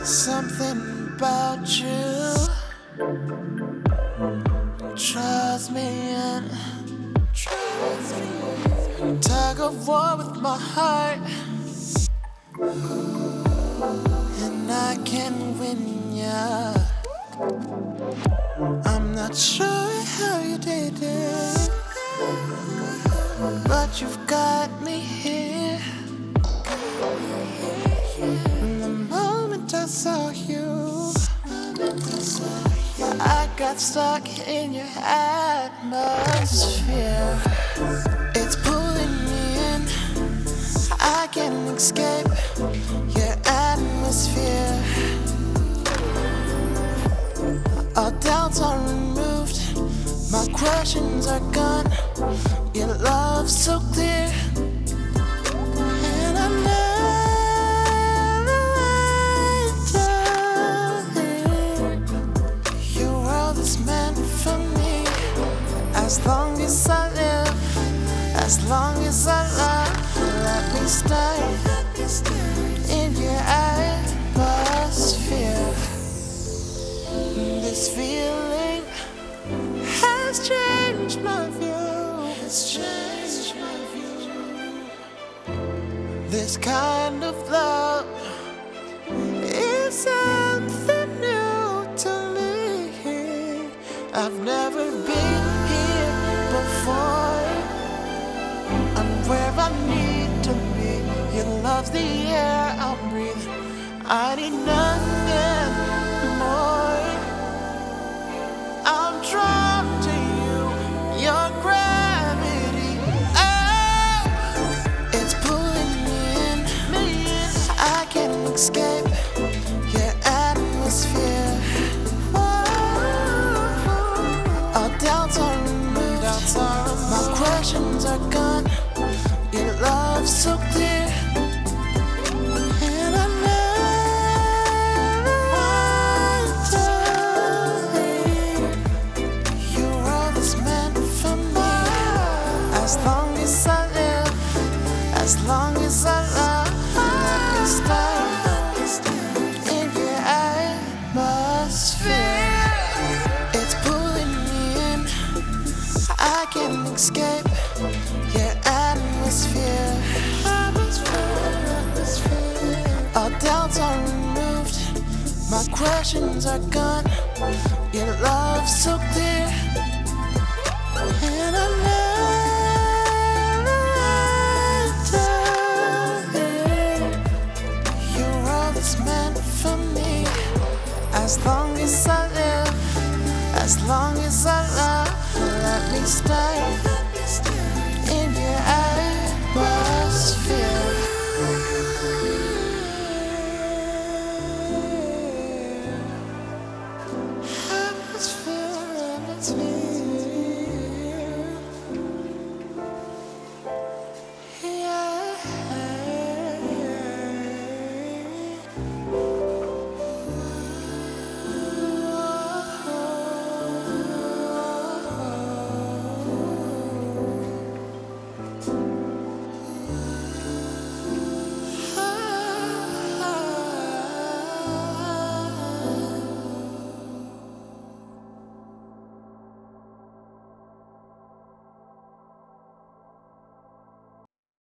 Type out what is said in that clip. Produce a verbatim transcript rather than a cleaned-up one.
Something about you drives me in, drives me in. Tug of war with my heart, and I can win ya. I'm not sure how you did it, but you've got me here. From the moment I saw you, I got stuck in your atmosphere. It's pulling me in, I can't escape your atmosphere. All doubts are removed, my questions are gone. Your love's so clear, and I never went to your world is meant for me. As long as I live, as long as I love, let me stay in your atmosphere. This feeling has changed my view. It's changed my view. This kind of love is something new to me. I've never been here before. I'm where I need to be. Your love's the air I breathe. I need nothing more. I'm drawn to you, your gravity. Oh, it's pulling me in, me in. I can't escape your atmosphere. Oh, all doubts are removed, doubts are removed. My questions are gone. Your love's so clear. As long as I live, as long as I love, let me stay in your atmosphere. It's pulling me in, I can't escape your atmosphere. All doubts are removed, my questions are gone. Your love's so clear, and I never meant for me. As long as I live, as long as I love, let me stay.